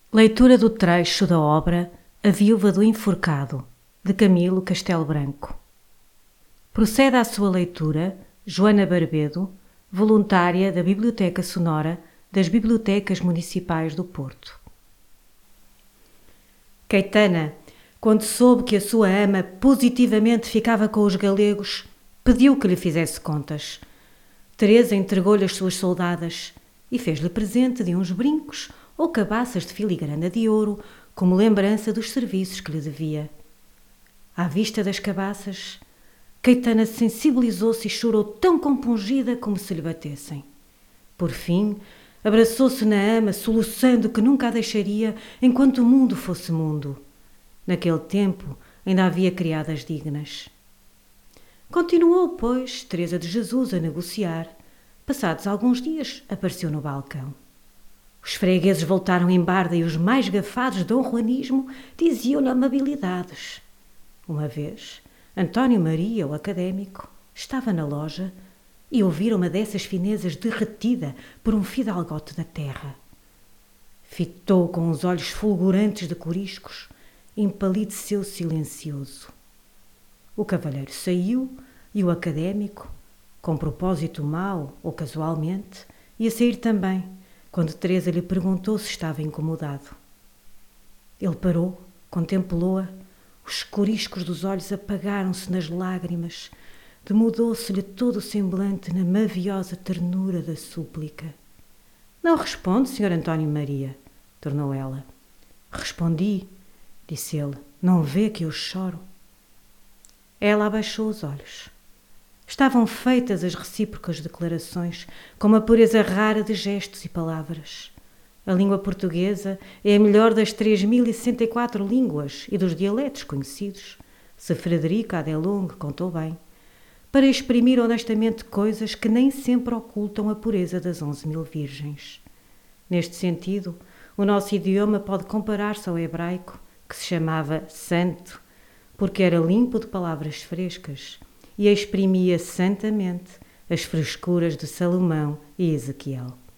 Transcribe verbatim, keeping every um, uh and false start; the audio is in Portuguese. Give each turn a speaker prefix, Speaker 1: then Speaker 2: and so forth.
Speaker 1: Leitura do trecho da obra A Viúva do Enforcado, de Camilo Castelo Branco. Procede à sua leitura Joana Barbedo, voluntária da Biblioteca Sonora das Bibliotecas Municipais do Porto. Caetana, quando soube que a sua ama positivamente ficava com os galegos, pediu que lhe fizesse contas. Teresa entregou-lhe as suas soldadas e fez-lhe presente de uns brincos ou cabaças de filigrana de ouro como lembrança dos serviços que lhe devia. À vista das cabaças, Caetana sensibilizou-se e chorou tão compungida como se lhe batessem. Por fim, abraçou-se na ama, soluçando que nunca a deixaria enquanto o mundo fosse mundo. Naquele tempo ainda havia criadas dignas. Continuou, pois, Teresa de Jesus a negociar. Passados alguns dias, apareceu no balcão. Os fregueses voltaram em barda e os mais gafados de Dom Juanismo diziam-lhe amabilidades. Uma vez, António Maria, o académico, estava na loja e ouviram uma dessas finezas derretida por um fidalgote da terra. Fitou com os olhos fulgurantes de coriscos e empalideceu silencioso. O cavalheiro saiu e o académico, com propósito mau ou casualmente, ia sair também, quando Teresa lhe perguntou se estava incomodado. Ele parou, contemplou-a, os coriscos dos olhos apagaram-se nas lágrimas, demudou-se-lhe todo o semblante na maviosa ternura da súplica. Não responde, senhor António Maria, tornou ela. Respondi, disse ele, não vê que eu choro? Ela abaixou os olhos. Estavam feitas as recíprocas declarações, com uma pureza rara de gestos e palavras. A língua portuguesa é a melhor das três mil e sessenta e quatro línguas e dos dialetos conhecidos, se Frederico Adelung contou bem, para exprimir honestamente coisas que nem sempre ocultam a pureza das onze mil virgens. Neste sentido, o nosso idioma pode comparar-se ao hebraico, que se chamava santo, porque era limpo de palavras frescas e exprimia santamente as frescuras de Salomão e Ezequiel.